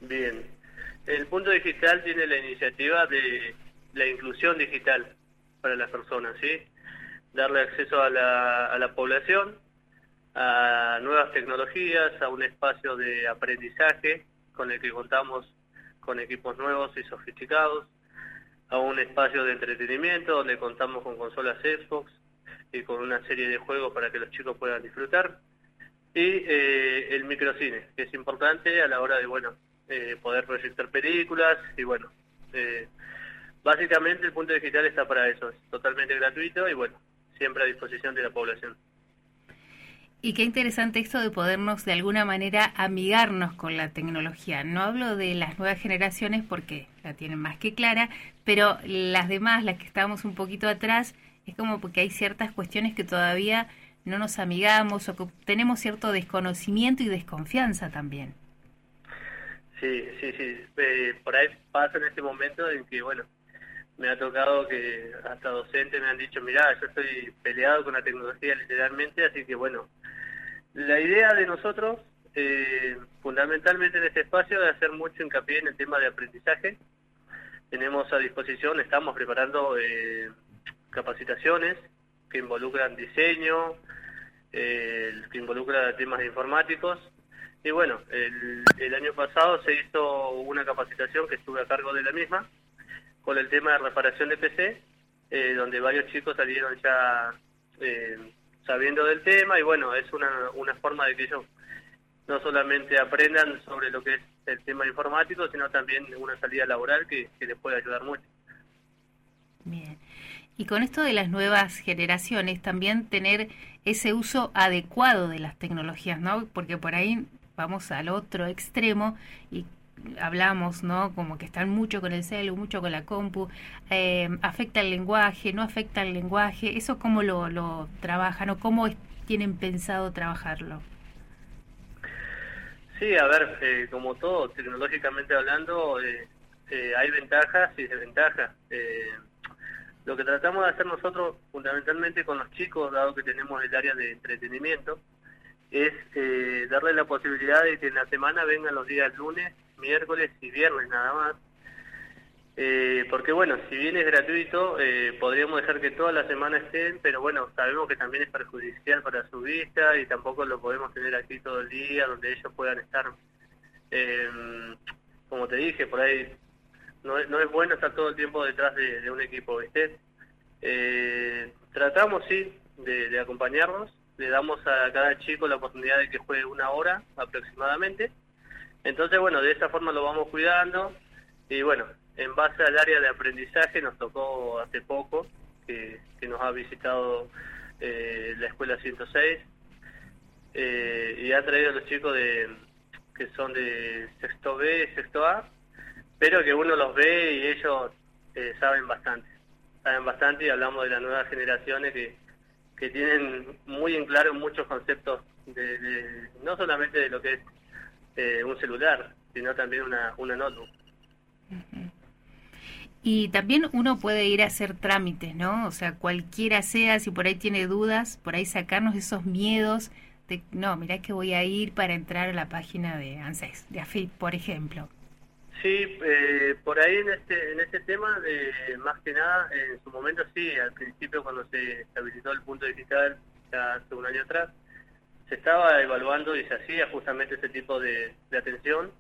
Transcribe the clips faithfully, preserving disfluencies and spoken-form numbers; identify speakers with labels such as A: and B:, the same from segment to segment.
A: Bien. El punto digital tiene la iniciativa de la inclusión digital para las personas, ¿sí? Darle acceso a la, a la población, a nuevas tecnologías, a un espacio de aprendizaje con el que contamos con equipos nuevos y sofisticados, a un espacio de entretenimiento donde contamos con consolas Xbox y con una serie de juegos para que los chicos puedan disfrutar, y eh, el microcine, que es importante a la hora de, bueno, eh, poder proyectar películas y, bueno, eh, básicamente el punto digital está para eso, es totalmente gratuito y, bueno, siempre a disposición de la población.
B: Y qué interesante esto de podernos de alguna manera amigarnos con la tecnología. No hablo de las nuevas generaciones porque la tienen más que clara, pero las demás, las que estábamos un poquito atrás, es como porque hay ciertas cuestiones que todavía no nos amigamos o que tenemos cierto desconocimiento y desconfianza también.
A: Sí, sí, sí. Eh, por ahí pasa en este momento en que, bueno, me ha tocado que hasta docentes me han dicho, mirá, yo estoy peleado con la tecnología literalmente, así que, bueno, la idea de nosotros, eh, fundamentalmente en este espacio, es hacer mucho hincapié en el tema de aprendizaje. Tenemos a disposición, estamos preparando eh, capacitaciones que involucran diseño, eh, que involucran temas informáticos. Y bueno, el, el año pasado se hizo una capacitación que estuve a cargo de la misma, con el tema de reparación de P C, eh, donde varios chicos salieron ya eh, sabiendo del tema, y bueno, es una, una forma de que ellos no solamente aprendan sobre lo que es el tema informático, sino también una salida laboral que, que les puede ayudar mucho.
B: Bien. Y con esto de las nuevas generaciones, también tener ese uso adecuado de las tecnologías, ¿no? Porque por ahí vamos al otro extremo y hablamos, ¿no? Como que están mucho con el celu, mucho con la compu, eh, afecta el lenguaje, no afecta el lenguaje, ¿eso cómo lo, lo trabajan o cómo es, tienen pensado trabajarlo?
A: Sí, a ver, eh, como todo, tecnológicamente hablando, eh, eh, hay ventajas y desventajas. Eh, lo que tratamos de hacer nosotros fundamentalmente con los chicos, dado que tenemos el área de entretenimiento, es eh, darle la posibilidad de que en la semana vengan los días lunes, miércoles y viernes nada más. Eh, porque bueno, si bien es gratuito, eh, podríamos dejar que toda la semana estén, pero bueno, sabemos que también es perjudicial para su vista y tampoco lo podemos tener aquí todo el día, donde ellos puedan estar, eh, como te dije, por ahí no es, no es bueno estar todo el tiempo detrás de, de un equipo, ¿viste? Eh, tratamos, sí, de, de acompañarlos, le damos a cada chico la oportunidad de que juegue una hora aproximadamente, entonces bueno, de esa forma lo vamos cuidando, y bueno, en base al área de aprendizaje nos tocó hace poco, que, que nos ha visitado eh, la escuela ciento seis, eh, y ha traído a los chicos de que son de sexto B y sexto A, pero que uno los ve y ellos eh, saben bastante, saben bastante y hablamos de las nuevas generaciones que, que tienen muy en claro muchos conceptos, de, de no solamente de lo que es eh, un celular, sino también una, una notebook.
B: Uh-huh. Y también uno puede ir a hacer trámites, ¿no? O sea, cualquiera sea, si por ahí tiene dudas, por ahí sacarnos esos miedos de, no, mirá que voy a ir para entrar a la página de ANSES, de AFIP, por ejemplo.
A: Sí, eh, por ahí en este en este tema, eh, más que nada, en su momento sí, al principio cuando se habilitó el punto digital, ya hace un año atrás, se estaba evaluando y se hacía justamente ese tipo de, de atención,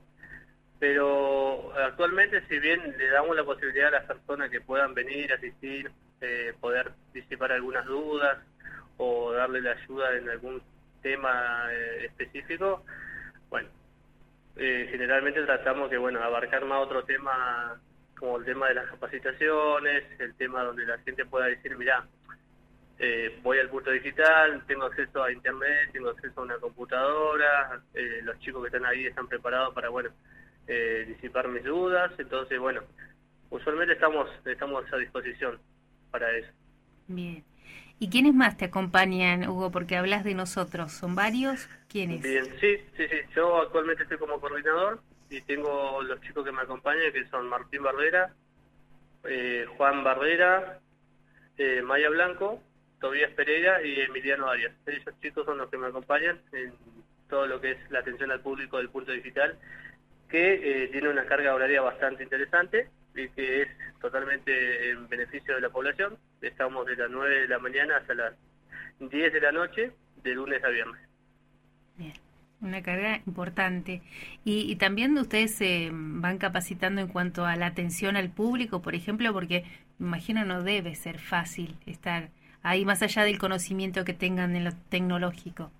A: pero actualmente, si bien le damos la posibilidad a las personas que puedan venir, asistir, eh, poder disipar algunas dudas o darle la ayuda en algún tema eh, específico, bueno, eh, generalmente tratamos que, bueno, abarcar más otro tema, como el tema de las capacitaciones, el tema donde la gente pueda decir, mirá, eh, voy al punto digital, tengo acceso a internet, tengo acceso a una computadora, eh, los chicos que están ahí están preparados para, bueno, eh, disipar mis dudas, entonces, bueno, usualmente estamos estamos a disposición para eso.
B: Bien. ¿Y quiénes más te acompañan, Hugo? Porque hablas de nosotros. ¿Son varios? ¿Quiénes?
A: Bien, sí, sí, sí. Yo actualmente estoy como coordinador y tengo los chicos que me acompañan, que son Martín Bardera, eh, Juan Bardera, eh, Maya Blanco, Tobías Pereira y Emiliano Arias. Esos chicos son los que me acompañan en todo lo que es la atención al público del punto digital, que eh, tiene una carga horaria bastante interesante y que es totalmente en beneficio de la población. Estamos de las nueve de la mañana hasta las diez de la noche, de lunes a viernes.
B: Bien, una carga importante. Y, y también ustedes se eh, van capacitando en cuanto a la atención al público, por ejemplo, porque me imagino no debe ser fácil estar ahí más allá del conocimiento que tengan en lo tecnológico.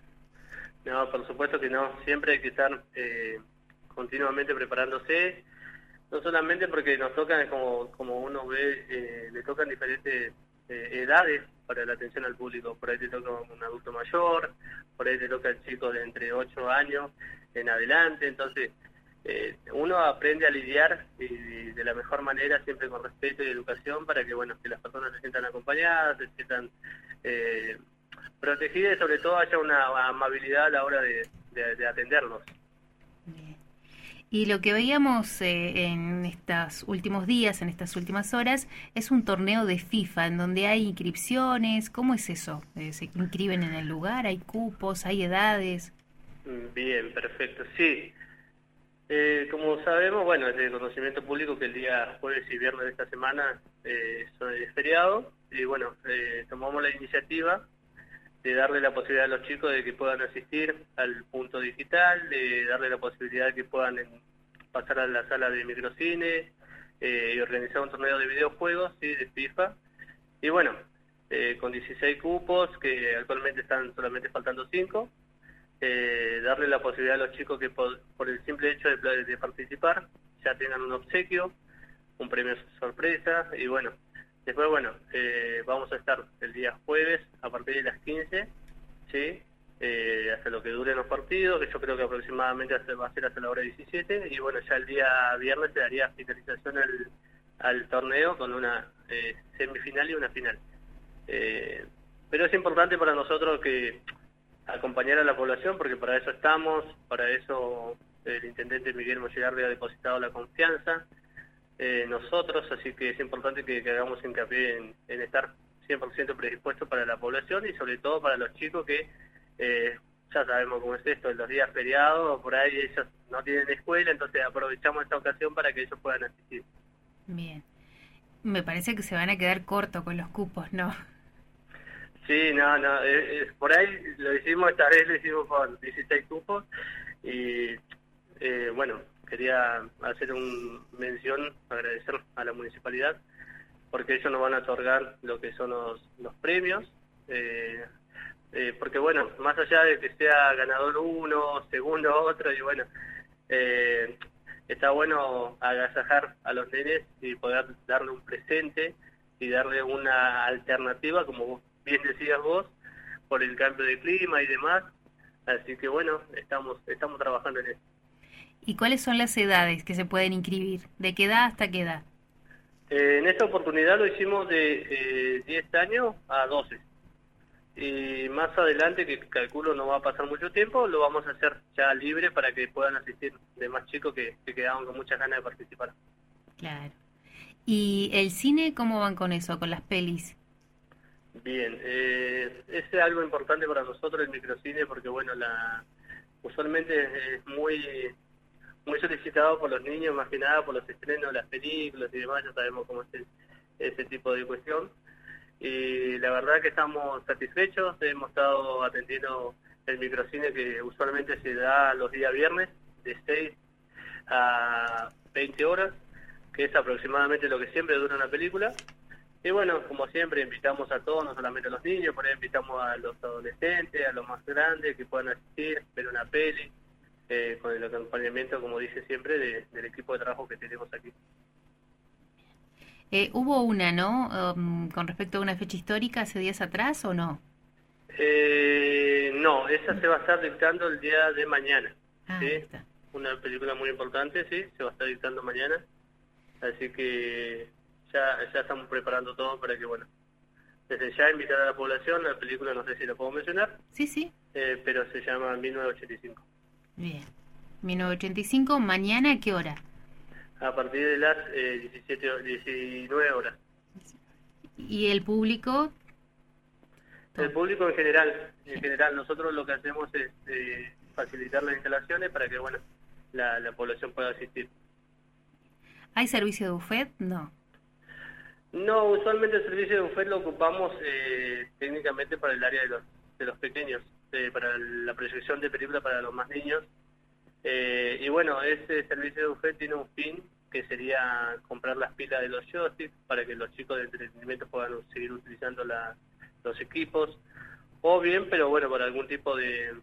A: No, por supuesto que no. Siempre hay que estar eh, continuamente preparándose, no solamente porque nos tocan, como, como uno ve, eh, le tocan diferentes eh, edades para la atención al público. Por ahí te toca un adulto mayor, por ahí te toca chicos de entre ocho años en adelante. Entonces, eh, uno aprende a lidiar y, y de la mejor manera, siempre con respeto y educación, para que, bueno, que las personas se sientan acompañadas, se sientan eh, protegidas y sobre todo haya una amabilidad a la hora de, de, de atenderlos.
B: Bien. Y lo que veíamos eh, en estos últimos días, en estas últimas horas, es un torneo de FIFA en donde hay inscripciones. ¿Cómo es eso? Eh, ¿Se inscriben en el lugar? ¿Hay cupos? ¿Hay edades?
A: Bien, perfecto. Sí. Eh, como sabemos, bueno, es de conocimiento público que el día jueves y viernes de esta semana eh, son es feriado. Y bueno, eh, tomamos la iniciativa de darle la posibilidad a los chicos de que puedan asistir al punto digital, de darle la posibilidad de que puedan en, pasar a la sala de microcine eh, y organizar un torneo de videojuegos, sí, de FIFA. Y bueno, eh, con dieciséis cupos, que actualmente están solamente faltando cinco, eh, darle la posibilidad a los chicos que por, por el simple hecho de, de participar ya tengan un obsequio, un premio sorpresa, y bueno, después, bueno, eh, vamos a estar el día jueves a partir de las quince, ¿sí? Eh, hasta lo que duren los partidos, que yo creo que aproximadamente va a ser hasta la hora diecisiete, y bueno, ya el día viernes se daría finalización al, al torneo con una eh, semifinal y una final. Eh, pero es importante para nosotros que acompañar a la población, porque para eso estamos, para eso el intendente Miguel Mollegardi ha depositado la confianza Eh, nosotros, así que es importante que, que hagamos hincapié en, en estar cien por ciento predispuestos para la población y sobre todo para los chicos que eh, ya sabemos cómo es esto, en los días feriados, por ahí ellos no tienen escuela, entonces aprovechamos esta ocasión para que ellos puedan asistir.
B: Bien, me parece que se van a quedar cortos con los cupos, ¿no?
A: Sí, no, no, eh, eh, por ahí lo hicimos, esta vez lo hicimos con dieciséis cupos y eh, bueno, quería hacer una mención, agradecer a la municipalidad, porque ellos nos van a otorgar lo que son los, los premios, eh, eh, porque bueno, más allá de que sea ganador uno, segundo otro, y bueno, eh, está bueno agasajar a los nenes y poder darle un presente y darle una alternativa, como bien decías vos, por el cambio de clima y demás, así que bueno, estamos, estamos trabajando en eso.
B: ¿Y cuáles son las edades que se pueden inscribir? ¿De qué edad hasta qué edad?
A: Eh, en esta oportunidad lo hicimos de eh, diez años a doce. Y más adelante, que calculo no va a pasar mucho tiempo, lo vamos a hacer ya libre para que puedan asistir de más chicos que, que quedaban con muchas ganas de participar.
B: Claro. ¿Y el cine cómo van con eso, con las pelis?
A: Bien, eh, es algo importante para nosotros el microcine porque bueno, la usualmente es muy... muy solicitado por los niños, más que nada por los estrenos, las películas y demás, ya sabemos cómo es el, ese tipo de cuestión. Y la verdad que estamos satisfechos, hemos estado atendiendo el microcine que usualmente se da los días viernes, de seis a veinte horas, que es aproximadamente lo que siempre dura una película. Y bueno, como siempre, invitamos a todos, no solamente a los niños, por ahí invitamos a los adolescentes, a los más grandes, que puedan asistir, ver una peli. Eh, con el acompañamiento, como dice siempre, de, del equipo de trabajo que tenemos aquí.
B: Eh, hubo una, ¿no? Um, con respecto a una fecha histórica hace días atrás, ¿o no?
A: Eh, no, esa se va a estar dictando el día de mañana.
B: Ah,
A: ¿sí?
B: está.
A: Una película muy importante, sí, se va a estar dictando mañana. Así que ya, ya estamos preparando todo para que, bueno, desde ya invitar a la población. La película no sé si la puedo mencionar.
B: Sí, sí.
A: Eh, pero se llama mil novecientos ochenta y cinco.
B: Bien. mil novecientos ochenta y cinco, ¿mañana a qué hora?
A: A partir de las eh, diecisiete, diecinueve horas.
B: ¿Y el público?
A: El público en general, en general, nosotros lo que hacemos es eh, facilitar las instalaciones para que, bueno, la, la población pueda asistir.
B: ¿Hay servicio de buffet? No.
A: No, usualmente el servicio de buffet lo ocupamos eh, técnicamente para el área de los, de los pequeños, eh, para la proyección de película para los más niños. Eh, y bueno, ese servicio de buffet tiene un fin, que sería comprar las pilas de los joysticks para que los chicos de entretenimiento puedan seguir utilizando la, los equipos, o bien, pero bueno, para algún tipo de,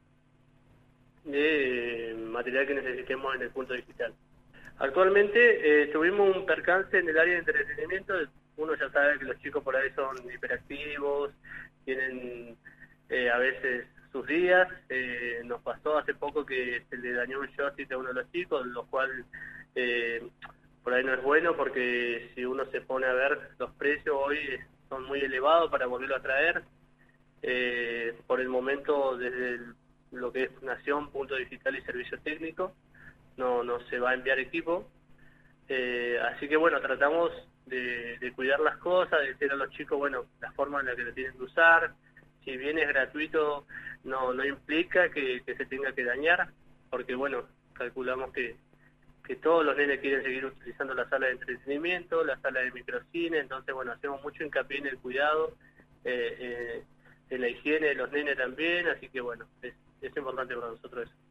A: de material que necesitemos en el punto digital. Actualmente eh, tuvimos un percance en el área de entretenimiento. Uno ya sabe que los chicos por ahí son hiperactivos, tienen eh, a veces sus días. Eh, nos pasó hace poco que se le dañó un joystick a uno de los chicos, lo cual eh, por ahí no es bueno, porque si uno se pone a ver los precios hoy son muy elevados para volverlo a traer. Eh, por el momento, desde el, lo que es Nación, Punto Digital y Servicio Técnico, no, no se va a enviar equipo. Eh, así que bueno, tratamos de, de cuidar las cosas, de decir a los chicos, bueno, la forma en la que lo tienen que usar. Si bien es gratuito, no, no implica que, que se tenga que dañar, porque bueno, calculamos que, que todos los nenes quieren seguir utilizando la sala de entretenimiento, la sala de microcine, entonces bueno, hacemos mucho hincapié en el cuidado, eh, eh, en la higiene de los nenes también, así que bueno, es, es importante para nosotros eso.